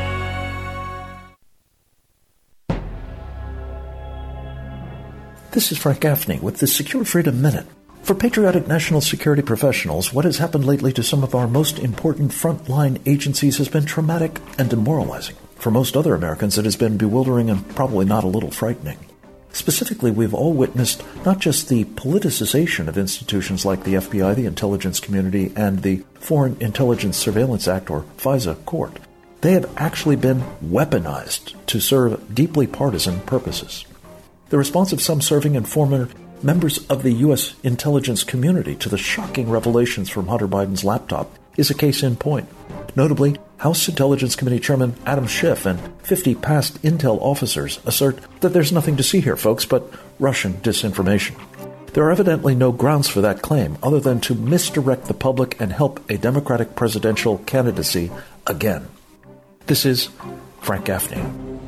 This is Frank Gaffney with the Secure Freedom Minute. For patriotic national security professionals, what has happened lately to some of our most important frontline agencies has been traumatic and demoralizing. For most other Americans, it has been bewildering and probably not a little frightening. Specifically, we've all witnessed not just the politicization of institutions like the F B I, the intelligence community, and the Foreign Intelligence Surveillance Act, or FISA, court. They have actually been weaponized to serve deeply partisan purposes. The response of some serving and former members of the U S intelligence community to the shocking revelations from Hunter Biden's laptop is a case in point. Notably, House Intelligence Committee Chairman Adam Schiff and fifty past intel officers assert that there's nothing to see here, folks, but Russian disinformation. There are evidently no grounds for that claim other than to misdirect the public and help a Democratic presidential candidacy again. This is Frank Gaffney.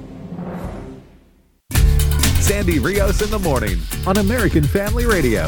Sandy Rios in the morning on American Family Radio.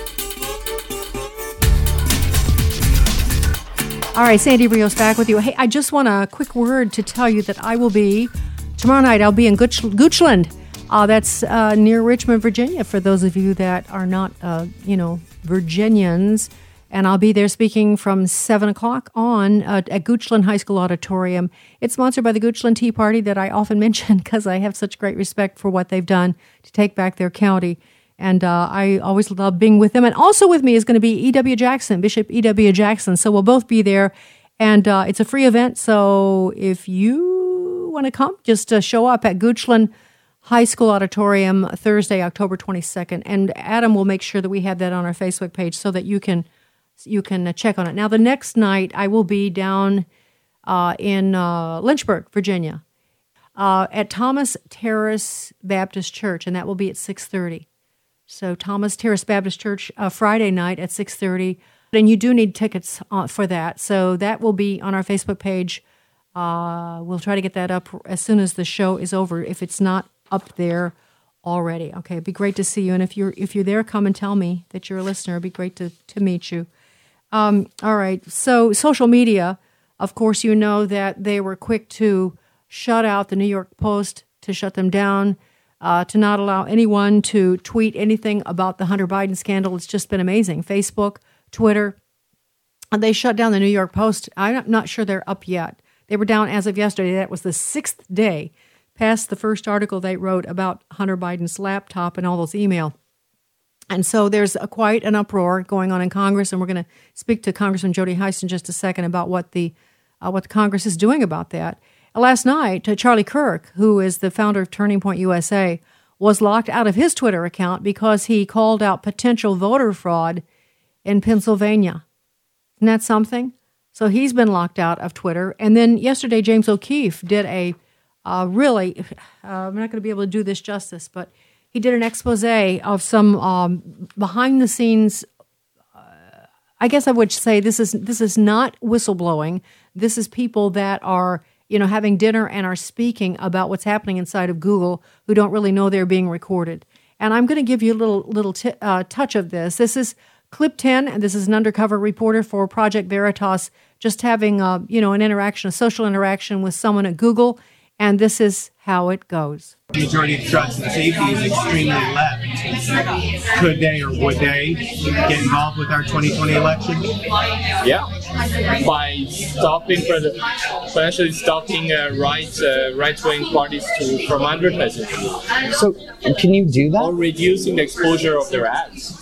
All right, Sandy Rios back with you. Hey, I just want a quick word to tell you that I will be, tomorrow night, I'll be in Gooch- Goochland. Uh, that's uh, near Richmond, Virginia, for those of you that are not, uh, you know, Virginians. And I'll be there speaking from seven o'clock on uh, at Goochland High School Auditorium. It's sponsored by the Goochland Tea Party that I often mention because I have such great respect for what they've done to take back their county. And uh, I always love being with them. And also with me is going to be E W. Jackson, Bishop E W. Jackson. So we'll both be there. And uh, it's a free event. So if you want to come, just uh, show up at Goochland High School Auditorium Thursday, October twenty-second. And Adam will make sure that we have that on our Facebook page so that you can you can check on it. Now, the next night, I will be down uh, in uh, Lynchburg, Virginia. uh, at Thomas Terrace Baptist Church, and that will be at six thirty. So Thomas Terrace Baptist Church, uh, Friday night at six thirty. And you do need tickets uh, for that. So that will be on our Facebook page. Uh, we'll try to get that up as soon as the show is over, if it's not up there already. Okay, it'd be great to see you. And if you're if you're there, come and tell me that you're a listener. It'd be great to, to meet you. Um, all right, so social media, of course, you know that they were quick to shut out the New York Post, to shut them down, uh, to not allow anyone to tweet anything about the Hunter Biden scandal. It's just been amazing. Facebook, Twitter, and they shut down the New York Post. I'm not sure they're up yet. They were down as of yesterday. That was the sixth day past the first article they wrote about Hunter Biden's laptop and all those email. And so there's a, quite an uproar going on in Congress, and we're going to speak to Congressman Jody Hice in just a second about what the uh, what the Congress is doing about that. Last night, uh, Charlie Kirk, who is the founder of Turning Point U S A, was locked out of his Twitter account because he called out potential voter fraud in Pennsylvania. Isn't that something? So he's been locked out of Twitter. And then yesterday, James O'Keefe did a uh, really, uh, I'm not going to be able to do this justice, but he did an expose of some um, behind-the-scenes, uh, I guess I would say this is this is not whistleblowing. This is people that are, you know, having dinner and are speaking about what's happening inside of Google who don't really know they're being recorded. And I'm going to give you a little, little t- uh, touch of this. This is Clip ten, and this is an undercover reporter for Project Veritas, just having uh, you know, an interaction, a social interaction with someone at Google, and this is how it goes. The majority of trust and safety is extremely left. Could they or would they get involved with our twenty twenty election? Yeah, by stopping, for the, potentially stopping uh, right, uh, right-wing parties to, from advertising. So, can you do that? Or reducing the exposure of their ads.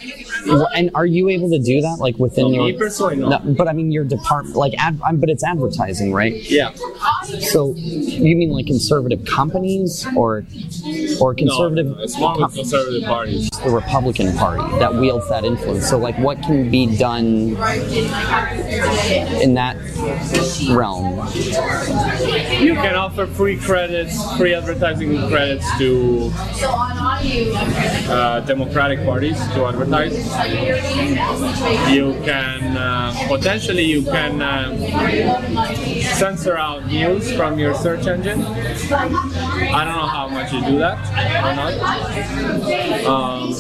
And are you able to do that, like within no, your? Me personally, no. no. But I mean, your department, like, ad, but it's advertising, right? Yeah. So you mean like conservative companies, or, or conservative? No, no, it's more with conservative parties. The Republican Party that wields that influence. So, like, what can be done in that realm? You can offer free credits, free advertising credits to uh, Democratic parties to advertise. You can uh, potentially you can uh, censor out news from your search engine. I don't know how much you do that or not. Um,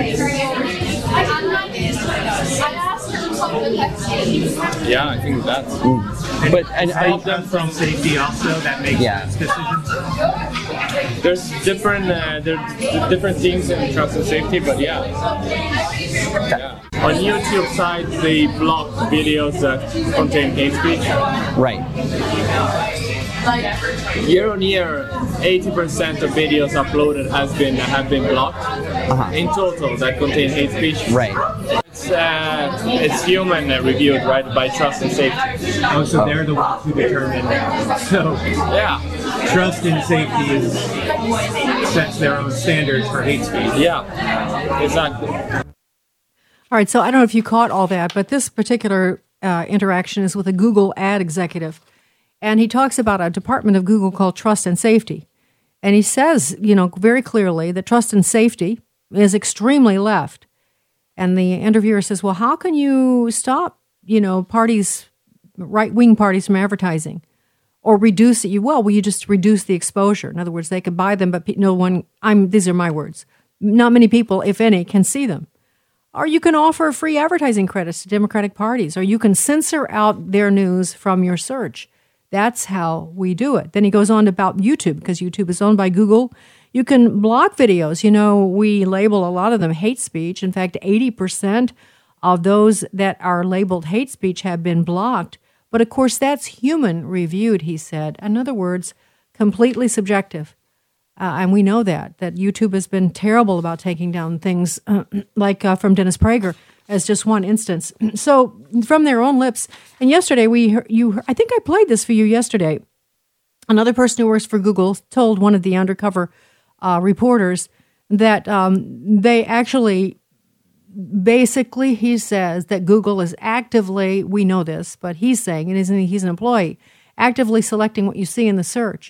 yeah, I think that's. Mm. But and help them from safety also that makes yeah. decisions. There's different uh, there's different things in trust and safety, but yeah. yeah. On YouTube side, they block videos that contain hate speech. Right. Year on year, eighty percent of videos uploaded has been have been blocked uh-huh. in total that contain hate speech. Right. It's uh, it's human uh, reviewed, right, by trust and safety. Oh, so they're the ones who determine that. So yeah, trust and safety is sets their own standards for hate speech. Yeah, exactly. All right, so I don't know if you caught all that, but this particular uh, interaction is with a Google ad executive. And he talks about a department of Google called Trust and Safety. And he says, you know, very clearly that trust and safety is extremely left. And the interviewer says, well, how can you stop, you know, parties, right-wing parties from advertising or reduce it? You Well, will you just reduce the exposure? In other words, they could buy them, but no one, I'm, these are my words, not many people, if any, can see them. Or you can offer free advertising credits to Democratic parties, or you can censor out their news from your search. That's how we do it. Then he goes on about YouTube, because YouTube is owned by Google. You can block videos. You know, we label a lot of them hate speech. In fact, eighty percent of those that are labeled hate speech have been blocked. But of course, that's human reviewed, he said. In other words, completely subjective. Uh, and we know that, that YouTube has been terrible about taking down things uh, like uh, from Dennis Prager as just one instance. So from their own lips, and yesterday we heard, you, I think I played this for you yesterday. Another person who works for Google told one of the undercover uh, reporters that um, they actually, basically he says that Google is actively, we know this, but he's saying, and he's an employee, actively selecting what you see in the search.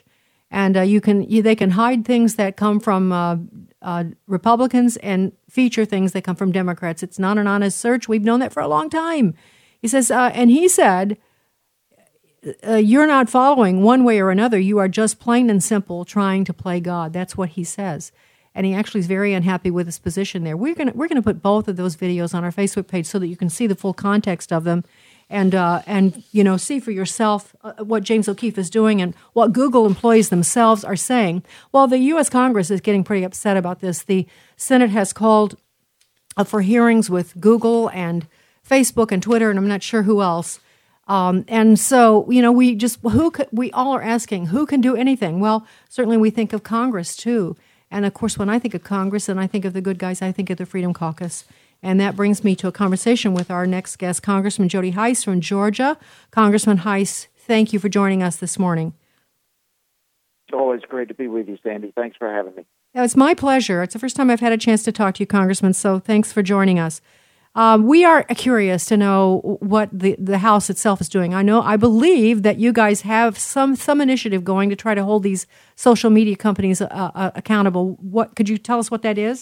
And uh, you can you, they can hide things that come from uh, uh, Republicans and feature things that come from Democrats. It's not an honest search. We've known that for a long time. He says, uh, and he said, uh, you're not following one way or another. You are just plain and simple trying to play God. That's what he says. And he actually is very unhappy with his position there. We're gonna we're gonna put both of those videos on our Facebook page so that you can see the full context of them, and uh, and you know see for yourself uh, what James O'Keefe is doing and what Google employees themselves are saying. Well, the U S Congress is getting pretty upset about this. The Senate has called uh, for hearings with Google and Facebook and Twitter, and I'm not sure who else. Um, and so, you know, we just who could, we all are asking who can do anything. Well, certainly we think of Congress too. And, of course, when I think of Congress and I think of the good guys, I think of the Freedom Caucus. And that brings me to a conversation with our next guest, Congressman Jody Hice from Georgia. Congressman Hice, thank you for joining us this morning. It's always great to be with you, Sandy. Thanks for having me. It's my pleasure. It's the first time I've had a chance to talk to you, Congressman, so thanks for joining us. Um, we are curious to know what the, the House itself is doing. I know, I believe that you guys have some some initiative going to try to hold these social media companies uh, uh, accountable. What could you tell us what that is?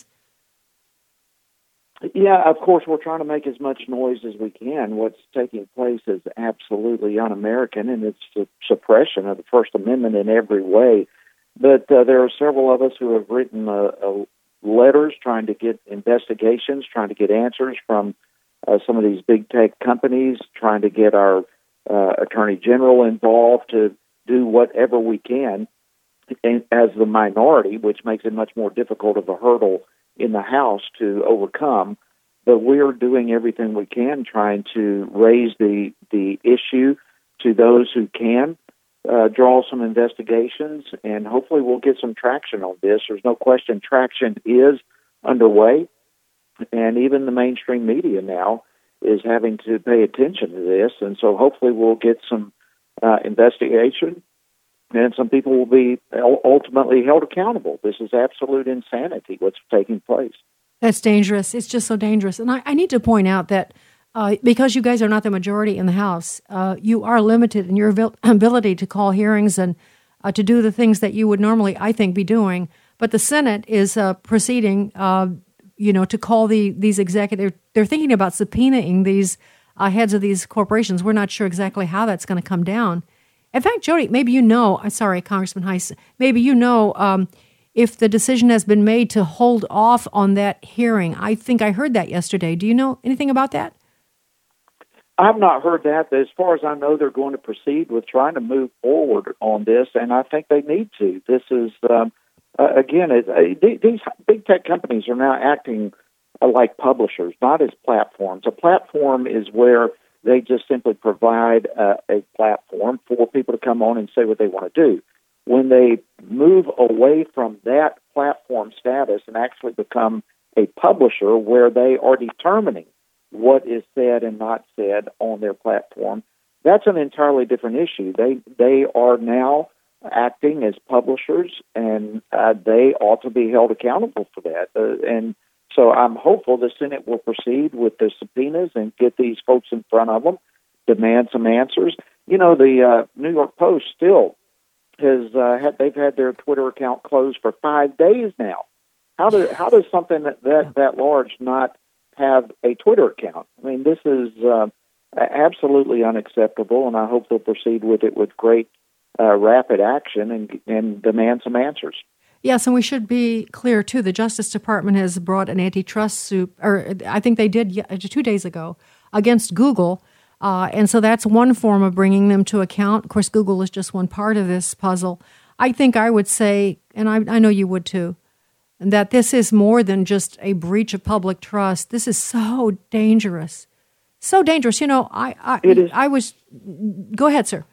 Yeah, of course, we're trying to make as much noise as we can. What's taking place is absolutely un-American, and it's the suppression of the First Amendment in every way. But uh, there are several of us who have written a, a letters trying to get investigations, trying to get answers from uh, some of these big tech companies, trying to get our uh, Attorney General involved to do whatever we can as the minority, which makes it much more difficult of a hurdle in the House to overcome. But we're doing everything we can trying to raise the, the issue to those who can. Uh, draw some investigations, and hopefully we'll get some traction on this. There's no question traction is underway, and even the mainstream media now is having to pay attention to this, and so hopefully we'll get some uh, investigation, and some people will be ultimately held accountable. This is absolute insanity, what's taking place. That's dangerous. It's just so dangerous. And I, I need to point out that Uh, because you guys are not the majority in the House, uh, you are limited in your ability to call hearings and uh, to do the things that you would normally, I think, be doing. But the Senate is uh, proceeding, uh, you know, to call the these executive. They're thinking about subpoenaing these uh, heads of these corporations. We're not sure exactly how that's going to come down. In fact, Jody, maybe you know. I'm sorry, Congressman Hice. Maybe you know um, if the decision has been made to hold off on that hearing. I think I heard that yesterday. Do you know anything about that? I've not heard that. As far as I know, they're going to proceed with trying to move forward on this, and I think they need to. This is, um, uh, again, it, uh, these big tech companies are now acting uh, like publishers, not as platforms. A platform is where they just simply provide uh, a platform for people to come on and say what they want to do. When they move away from that platform status and actually become a publisher where they are determining what is said and not said on their platform, that's an entirely different issue. They they are now acting as publishers, and uh, they ought to be held accountable for that. Uh, and so I'm hopeful the Senate will proceed with the subpoenas and get these folks in front of them, demand some answers. You know, the uh, New York Post still has uh, had, they've had their Twitter account closed for five days now. How do how does something that that, that large not have a Twitter account? I mean, this is uh, absolutely unacceptable, and I hope they'll proceed with it with great uh, rapid action and, and demand some answers. Yes, and we should be clear, too. The Justice Department has brought an antitrust suit, or I think they did two days ago, against Google. Uh, and so that's one form of bringing them to account. Of course, Google is just one part of this puzzle. I think I would say, and I, I know you would too, that this is more than just a breach of public trust. This is so dangerous. So dangerous. You know, I I, it is. I was... Go ahead, sir.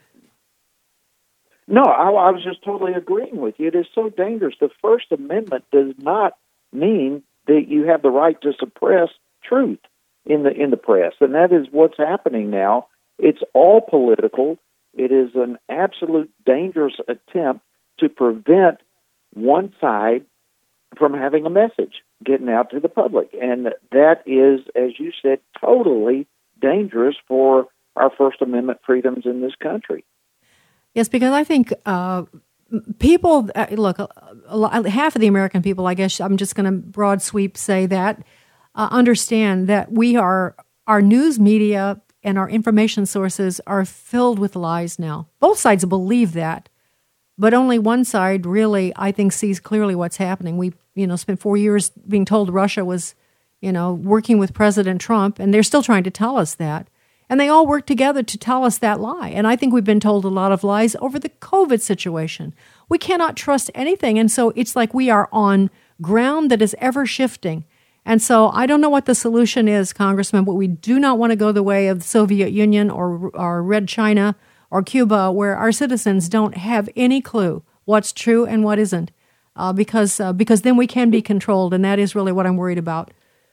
No, I, I was just totally agreeing with you. It is so dangerous. The First Amendment does not mean that you have the right to suppress truth in the in the press, and that is what's happening now. It's all political. It is an absolute dangerous attempt to prevent one side from having a message getting out to the public. And that is, as you said, totally dangerous for our First Amendment freedoms in this country. Yes, because I think uh, people, uh, look, a, a, half of the American people, I guess I'm just going to broad sweep say that, uh, understand that we are, our news media and our information sources are filled with lies now. Both sides believe that, but only one side really, I think, sees clearly what's happening. We, you know, spent four years being told Russia was, you know, working with President Trump, and they're still trying to tell us that. And they all work together to tell us that lie. And I think we've been told a lot of lies over the COVID situation. We cannot trust anything. And so it's like we are on ground that is ever shifting. And so I don't know what the solution is, Congressman, but we do not want to go the way of the Soviet Union or, or Red China or Cuba, where our citizens don't have any clue what's true and what isn't, uh, because uh, because then we can be controlled. And that is really what I'm worried about.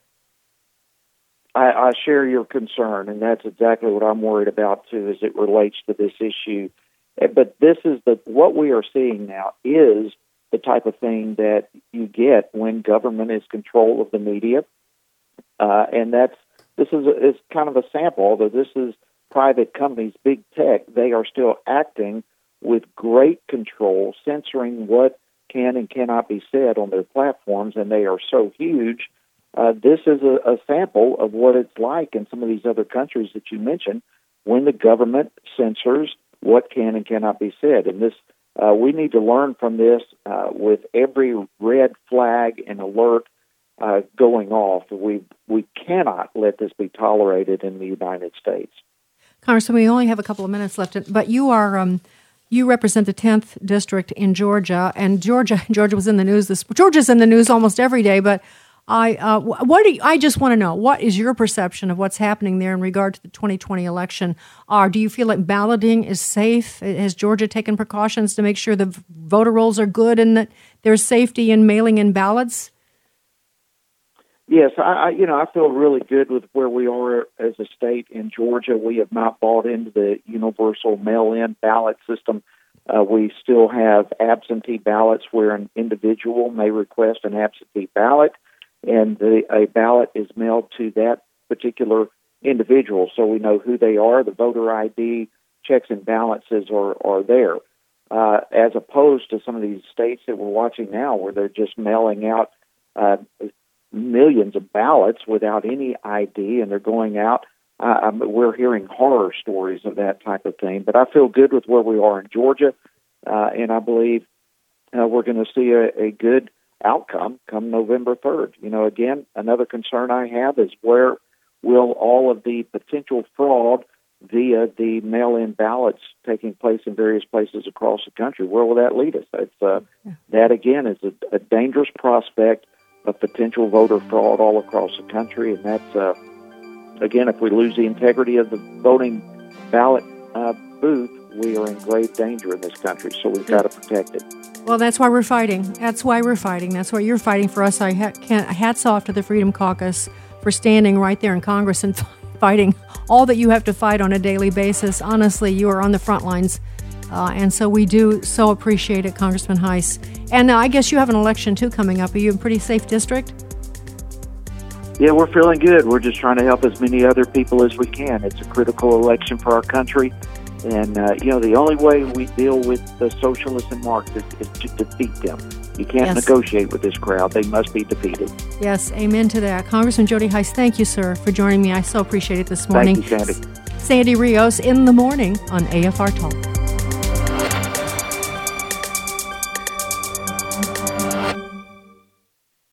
I, I share your concern, and that's exactly what I'm worried about, too, as it relates to this issue. But this is the what we are seeing now is the type of thing that you get when government is control of the media. Uh, and that's this is, a, is kind of a sample, although this is private companies, big tech, they are still acting with great control, censoring what can and cannot be said on their platforms, and they are so huge. Uh, this is a, a sample of what it's like in some of these other countries that you mentioned when the government censors what can and cannot be said. And this, uh, we need to learn from this uh, with every red flag and alert uh, going off. We we cannot let this be tolerated in the United States. Congressman, we only have a couple of minutes left, but you are um, you represent the tenth district in Georgia, and Georgia Georgia was in the news. This Georgia's in the news almost every day, but. I uh, what do you, I just want to know, what is your perception of what's happening there in regard to the twenty twenty election? Or uh, do you feel like balloting is safe? Has Georgia taken precautions to make sure the voter rolls are good and that there's safety in mailing in ballots? Yes, I, I you know I feel really good with where we are as a state in Georgia. We have not bought into the universal mail-in ballot system. Uh, we still have absentee ballots where an individual may request an absentee ballot, and the, a ballot is mailed to that particular individual, so we know who they are. The voter I D checks and balances are, are there, uh, as opposed to some of these states that we're watching now where they're just mailing out uh, millions of ballots without any I D, and they're going out. Uh, I'm, we're hearing horror stories of that type of thing, but I feel good with where we are in Georgia, uh, and I believe uh, we're going to see a, a good outcome come November third. You know, again, another concern I have is where will all of the potential fraud via the mail-in ballots taking place in various places across the country, where will that lead us? It's, uh, yeah. That, again, is a, a dangerous prospect of potential voter fraud all across the country, and that's, uh, again, if we lose the integrity of the voting ballot uh, booth, we are in grave danger in this country, so we've got to protect it. Well, that's why we're fighting. That's why we're fighting. That's why you're fighting for us. I ha- can't, hats off to the Freedom Caucus for standing right there in Congress and fighting all that you have to fight on a daily basis. Honestly, you are on the front lines, uh, and so we do so appreciate it, Congressman Heiss. And uh, I guess you have an election, too, coming up. Are you in a pretty safe district? Yeah, we're feeling good. We're just trying to help as many other people as we can. It's a critical election for our country. And, uh, you know, the only way we deal with the socialists and Marxists is to defeat them. You can't yes. negotiate with this crowd. They must be defeated. Yes, amen to that. Congressman Jody Heiss, thank you, sir, for joining me. I so appreciate it this morning. Thank you, Sandy. Sandy Rios in the morning on A F R Talk.